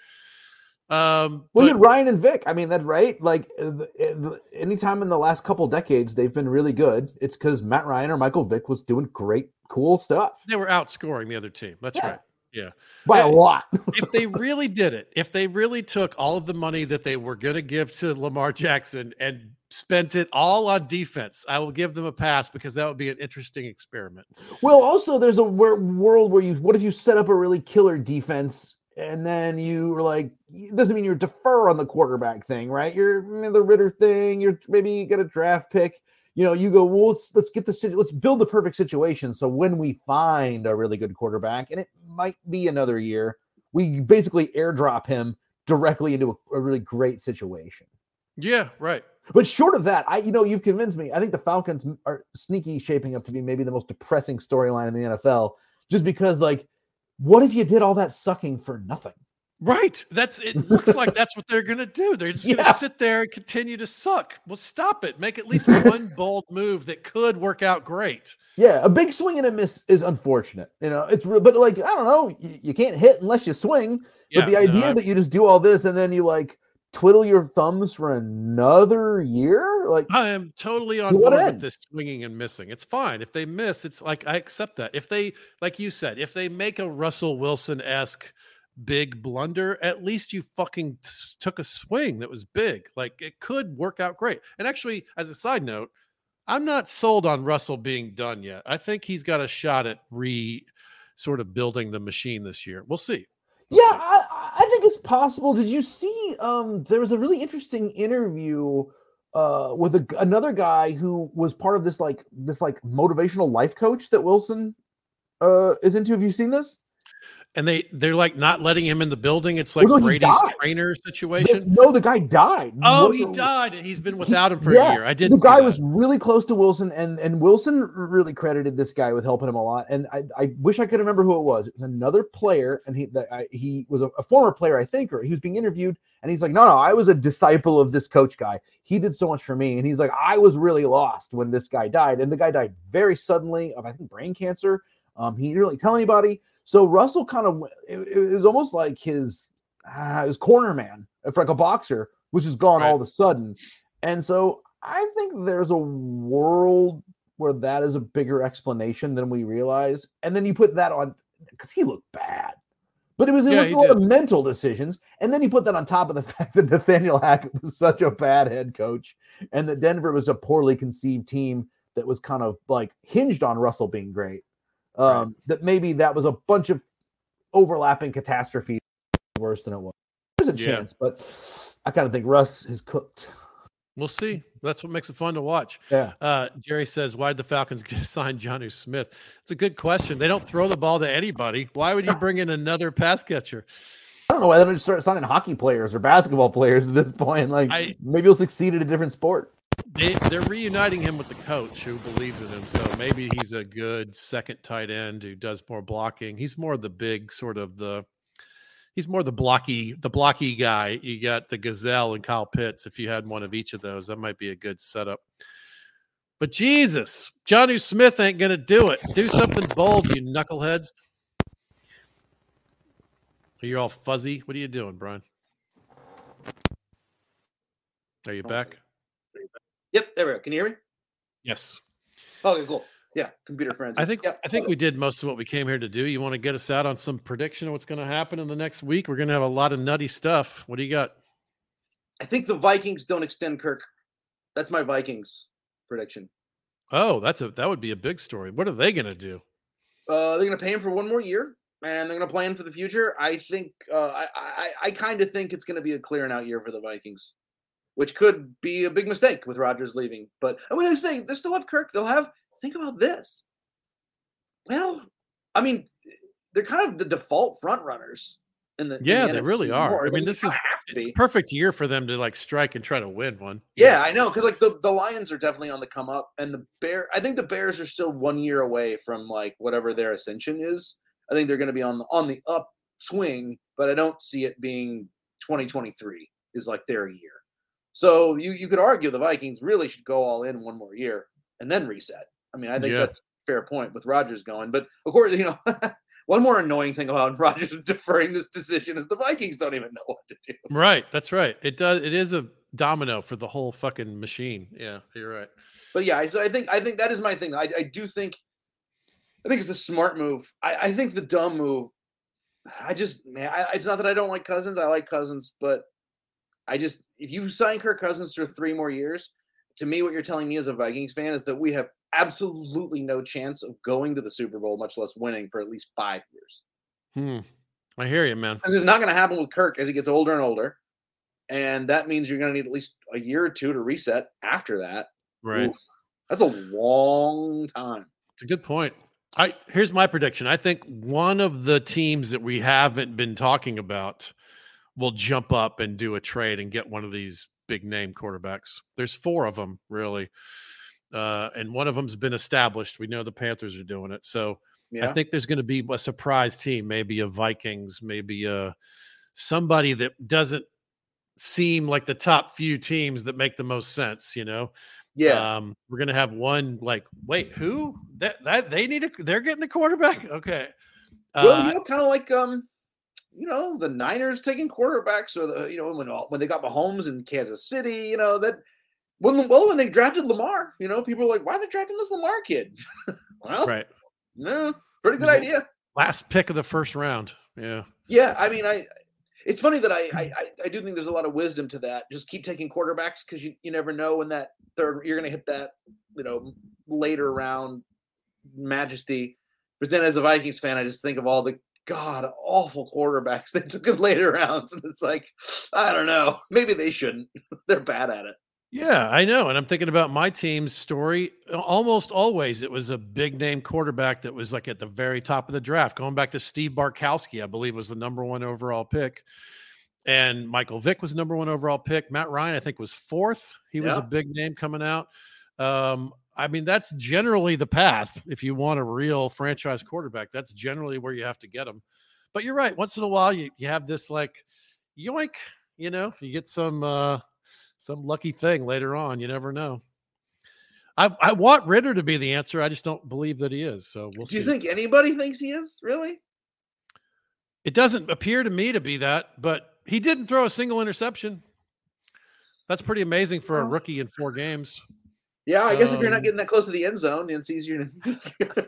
Um, Well, but- you had Ryan and Vic. I mean, that's right. Like, uh, the- the- anytime in the last couple decades they've been really good, it's because Matt Ryan or Michael Vick was doing great, cool stuff they were outscoring the other team. That's Yeah. right. Yeah. by a Yeah. lot. If they really did it, if they really took all of the money that they were going to give to Lamar Jackson and spent it all on defense, I will give them a pass because that would be an interesting experiment. Well, also there's a wor- world where you, what if you set up a really killer defense and then you were like, it doesn't mean you're defer on the quarterback thing, right? You're mm, the Ritter thing. You're maybe you get a draft pick. You know, you go, well, let's let's get the sit- let's build the perfect situation. So when we find a really good quarterback, and it might be another year, we basically airdrop him directly into a, a really great situation. Yeah, right. But short of that, I you know, you've convinced me. I think the Falcons are sneaky shaping up to be maybe the most depressing storyline in the N F L, just because, like, what if you did all that sucking for nothing? Right. That's it. Looks like that's what they're going to do. They're just going Yeah. to sit there and continue to suck. Well, stop it. Make at least one bold move that could work out great. Yeah, a big swing and a miss is unfortunate. You know, it's real, but like, I don't know, you, you can't hit unless you swing. Yeah, but the no, idea I- that you just do all this and then you like twiddle your thumbs for another year, like, I am totally on To what board with end? this swinging and missing. It's fine. If they miss, it's like, I accept that. If they, like you said, if they make a Russell Wilson-esque big blunder, at least you fucking t- took a swing that was big. Like it could work out great. And actually, as a side note, I'm not sold on Russell being done yet. I think he's got a shot at re sort of building the machine this year. We'll see. We'll yeah, see. I, I think it's possible. Did you see? Um, there was a really interesting interview uh, with a, another guy who was part of this like this like motivational life coach that Wilson uh, is into. Have you seen this? And they they're like not letting him in the building. It's like Well, no, he Brady's died. trainer They- situation. no, the guy died. Oh, he Wilson- died, and he's been He- without him for yeah, a year. I did. The guy was really close to Wilson, and and Wilson really credited this guy with helping him a lot. And I, I wish I could remember who it was. It was another player, and he that I, he was a, a former player, I think, or he was being interviewed, and he's like, no, no, I was a disciple of this coach guy. He did so much for me, and he's like, I was really lost when this guy died, and the guy died very suddenly of I think brain cancer. Um, he didn't really tell anybody. So Russell kind of it, it was almost like his uh, his corner man for like a boxer, which is gone Right. all of a sudden. And so I think there's a world where that is a bigger explanation than we realize. And then you put that on because he looked bad, but it was, it Yeah, was he a lot did. of mental decisions. And then you put that on top of the fact that Nathaniel Hackett was such a bad head coach and that Denver was a poorly conceived team that was kind of like hinged on Russell being great. Um, Right. That maybe that was a bunch of overlapping catastrophes worse than it was. There's a Yeah. chance, but I kind of think Russ is cooked. We'll see. That's what makes it fun to watch. Yeah. Uh, Jerry says, "Why'd the Falcons get signed Jonnu Smith?" It's a good question. They don't throw the ball to anybody. Why would you bring in another pass catcher? I don't know why they don't just start signing hockey players or basketball players at this point. Like I- maybe he'll succeed at a different sport. They, they're reuniting him with the coach who believes in him. So maybe he's a good second tight end who does more blocking. He's more the big sort of the. He's more the blocky, the blocky guy. You got the Gazelle and Kyle Pitts. If you had one of each of those, that might be a good setup. But Jesus, Jonnu Smith ain't gonna do it. Do something bold, you knuckleheads. You're all fuzzy. What are you doing, Brian? Are you back? Yep, there we go. Can you hear me? Yes. Okay, cool. Yeah, computer friends. I think yep. I think we did most of what we came here to do. You want to get us out on some prediction of what's going to happen in the next week? We're going to have a lot of nutty stuff. What do you got? I think the Vikings don't extend Kirk. That's my Vikings prediction. Oh, that's a that would be a big story. What are they going to do? Uh, they're going to pay him for one more year, and they're going to plan for the future. I think uh, I I, I kind of think it's going to be a clearing out year for the Vikings, which could be a big mistake with Rodgers leaving. But I mean, I say they still have Kirk. They'll have. Think about this. Well, I mean, they're kind of the default front runners in the yeah, in the they N F C really are. North. I mean, They this is have to be. perfect year for them to like strike and try to win one. Yeah, I know, because like the, the Lions are definitely on the come up, and the Bear. I think the Bears are still one year away from like whatever their ascension is. I think they're going to be on the on the upswing, but I don't see it being twenty twenty-three is like their year. So you you could argue the Vikings really should go all in one more year and then reset. I mean, I think Yeah. that's a fair point with Rodgers going, but of course, you know, one more annoying thing about Rodgers deferring this decision is the Vikings don't even know what to do. Right. That's right. It does. It is a domino for the whole fucking machine. Yeah, you're right. But yeah, so I think I think that is my thing. I, I do think I think it's a smart move. I, I think the dumb move. I just man, I, it's not that I don't like Cousins. I like Cousins, but I just if you sign Kirk Cousins for three more years, to me, what you're telling me as a Vikings fan is that we have absolutely no chance of going to the Super Bowl, much less winning, for at least five years. Hmm. I hear you, man. This is not going to happen with Kirk as he gets older and older, and that means you're going to need at least a year or two to reset after that. Right. Oof, that's a long time. It's a good point. I here's my prediction. I think one of the teams that we haven't been talking about will jump up and do a trade and get one of these big name quarterbacks. There's four of them really. Uh, and one of them's been established. We know the Panthers are doing it. So Yeah. I think there's going to be a surprise team, maybe a Vikings, maybe a somebody that doesn't seem like the top few teams that make the most sense, you know? Yeah. Um, we're going to have one like, wait, who that, that they need a, they're getting a quarterback. Okay. Uh, Well, you know, kind of like um, you know, the Niners taking quarterbacks, or the you know when when they got Mahomes in Kansas City, you know that when well when they drafted Lamar, you know, people were like, why are they drafting this Lamar kid? Well, right. no, pretty good Was it- idea. Last pick of the first round. Yeah. Yeah, I mean, I it's funny that I I I- I do think there's a lot of wisdom to that. Just keep taking quarterbacks because you you never know when that third you're going to hit that you know later round majesty. But then as a Vikings fan, I just think of all the god awful quarterbacks they took in later rounds, and it's like I don't know, maybe they shouldn't. They're bad at it. Yeah, I know. And I'm thinking about my team's story. Almost always it was a big name quarterback that was like at the very top of the draft. Going back to Steve Bartkowski, I believe was the number one overall pick. And Michael Vick was the number one overall pick. Matt Ryan, I think, was fourth. He was Yeah. a big name coming out. Um, I mean, that's generally the path. If you want a real franchise quarterback, that's generally where you have to get them. But you're right. Once in a while, you, you have this like yoink, you know, you get some uh, some lucky thing later on. You never know. I, I want Ritter to be the answer. I just don't believe that he is. So we'll Do see. you think anybody thinks he is really? It doesn't appear to me to be that, but he didn't throw a single interception. That's pretty amazing for a Well, rookie in four games. Yeah, I guess if you're not Um, getting that close to the end zone, then it's easier to.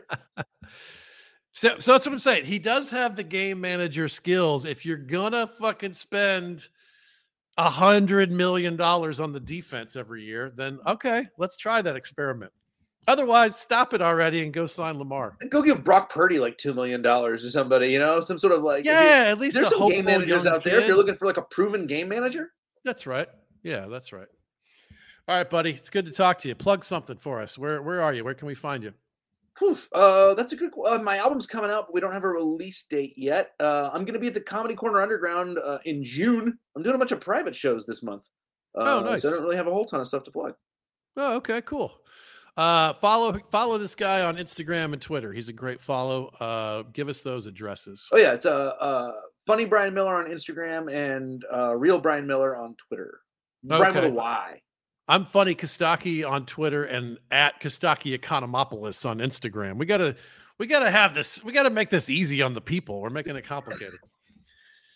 So, so that's what I'm saying. He does have the game manager skills. If you're gonna fucking spend a hundred million dollars on the defense every year, then okay, let's try that experiment. Otherwise, stop it already and go sign Lamar. Go give Brock Purdy like two million dollars to somebody, you know, some sort of like. if you- Yeah, at least There's a some game hopeful managers young out there. If kid. you're looking for like a proven game manager, That's right. Yeah, that's right. All right, buddy. It's good to talk to you. Plug something for us. Where where are you? Where can we find you? Whew. Uh, that's a good. Uh, my album's coming out, but we don't have a release date yet. Uh, I'm going to be at the Comedy Corner Underground uh, in June. I'm doing a bunch of private shows this month. Uh, Oh, nice. So I don't really have a whole ton of stuff to plug. Oh, okay, cool. Uh, follow follow this guy on Instagram and Twitter. He's a great follow. Uh, give us those addresses. Oh yeah, it's uh, uh funny Brian Miller on Instagram and uh, real Brian Miller on Twitter. Brian with a Okay. Y. I'm Funny Kostaki on Twitter and at Kostaki Economopoulos on Instagram. We gotta we gotta have this. We gotta make this easy on the people. We're making it complicated.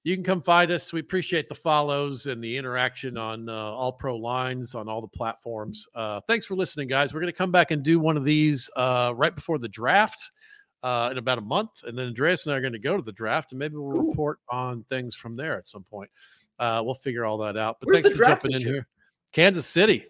you can come find us. We appreciate the follows and the interaction on uh, All Pro Lines on all the platforms. Uh, thanks for listening, guys. We're going to come back and do one of these uh, right before the draft uh, in about a month. And then Andreas and I are going to go to the draft, and maybe we'll Ooh. report on things from there at some point. Uh, we'll figure all that out. But Where's thanks for jumping in here. Kansas City.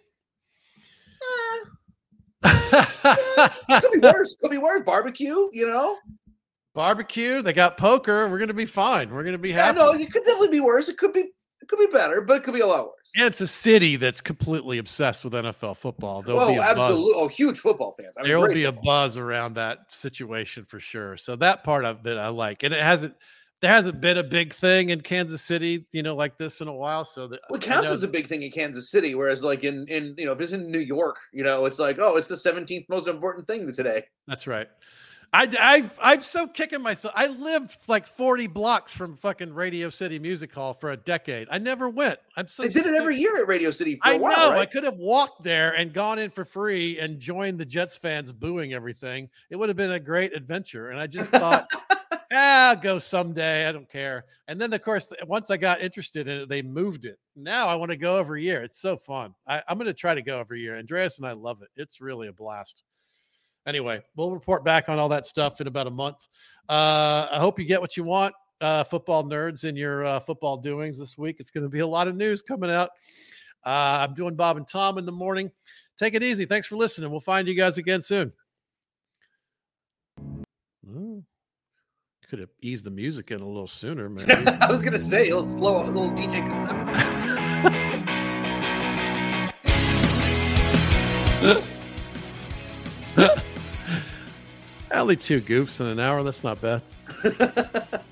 Could be worse. Could be worse. Barbecue, you know? Barbecue. They got poker. We're going to be fine. We're going to be happy. Yeah, no, it could definitely be worse. It could be it could be better, but it could be a lot worse. Yeah, it's a city that's completely obsessed with N F L football. There'll oh, be a absolutely. buzz. Oh, huge football fans. I mean, there will be football. a buzz around that situation for sure. So that part of it I like. And it hasn't there hasn't been a big thing in Kansas City, you know, like this in a while. So that well, it counts as a big thing in Kansas City, whereas like in in you know, if it's in New York, you know, it's like, oh, it's the seventeenth most important thing today. That's right. I, I've, I'm so kicking myself. I lived like forty blocks from fucking Radio City Music Hall for a decade. I never went. I'm so. They did it every year at Radio City for I a while, know. right? I could have walked there and gone in for free and joined the Jets fans booing everything. It would have been a great adventure. And I just thought, ah, I'll go someday. I don't care. And then, of course, once I got interested in it, they moved it. Now I want to go every year. It's so fun. I, I'm going to try to go every year. Andreas and I love it. It's really a blast. Anyway, we'll report back on all that stuff in about a month. Uh, I hope you get what you want, uh, football nerds, in your uh, football doings this week. It's going to be a lot of news coming out. Uh, I'm doing Bob and Tom in the morning. Take it easy. Thanks for listening. We'll find you guys again soon. Ooh. Could have eased the music in a little sooner, man. I was going to say, a little slow, a little D J Only two goofs in an hour. That's not bad.